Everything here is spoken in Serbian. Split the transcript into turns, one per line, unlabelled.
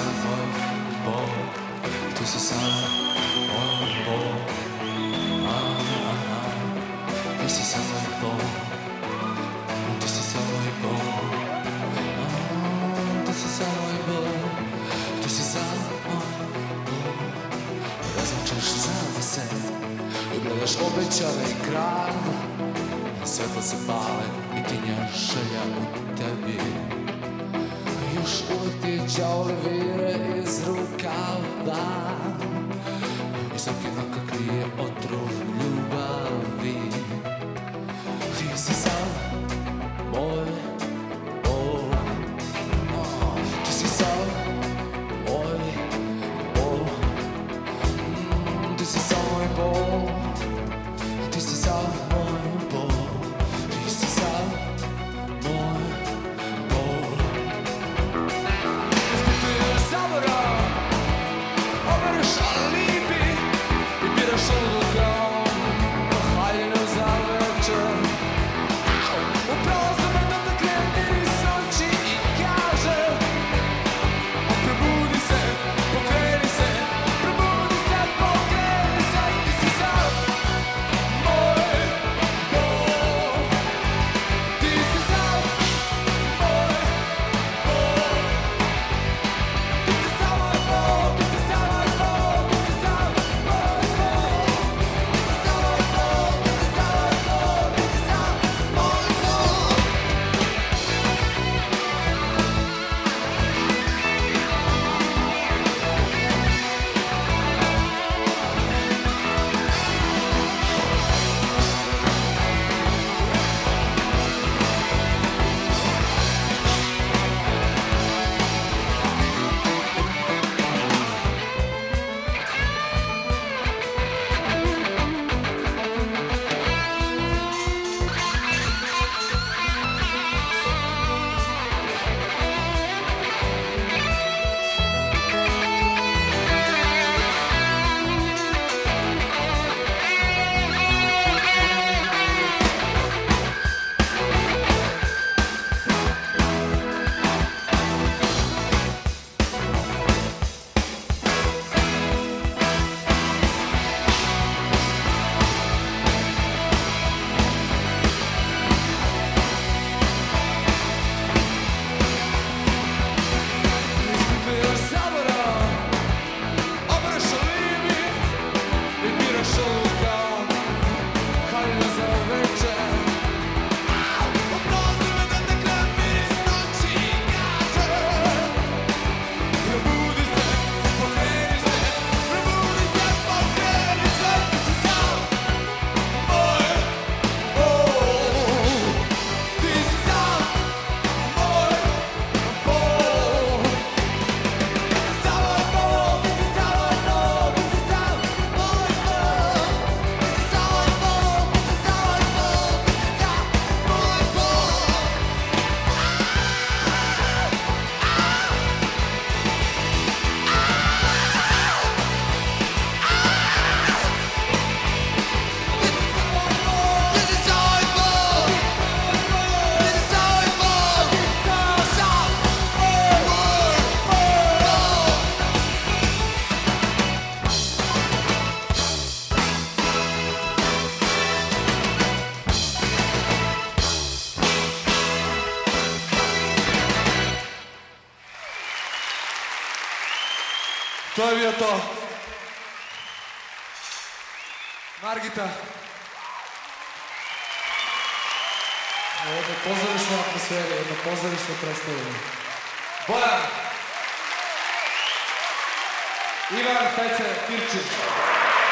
moj Bog, ti si samo moj Bog, ti si samo moj Bog, ti si samo moj Bog, ti si samo moj Bog, ti si samo moj Bog. Razmačeš zavese i gledaš obećani kraj, svetla se pale i tinja želja u tebi. Još uvijek ti đavle vire iz rukava i svaki noka krije otrov ljubavi. Ti si sam moj Bog, ti si sam moj Bog, ti si sam moj Bog, ti si sam moj Bog, ti si sam moj Bog. Ispituješ zaborav, overeš alibi i biraš odlukom haljinu za večer. Upravo sam vrlo da krene iz oči i kaže: probudi se, pokreni se, probudi se, pokreni se, ti si sam moj Bog, ti si sam moj Bog, ti si sam moj Bog, ti si sam moj Bog, ti si sam moj Bog, ti si sam moj Bog, ti si sam moj Bog, ti si sam moj Bog. Ispituješ zaborav, obereš alibi i biraš odlukom haljinu za večer. Upravo sam vrlo da krene iz oči i kaže: probudi se, pokreni se, probudi se, pokreni se, ti si sam moj Bog, ti si sam moj Bog, ti si sam moj Bog, ti si sam moj Bog, ti si sam moj Bog, ti si sam moj Bog, ti si sam moj Bog, ti si sam moj Bog. This is how I fall. This is how I fall. Some more. To je bio to. Margita. Jedna pozorišna atmosfera, jedna pozorišna predstavljena. Bojan. Ivan Pece Pirčić.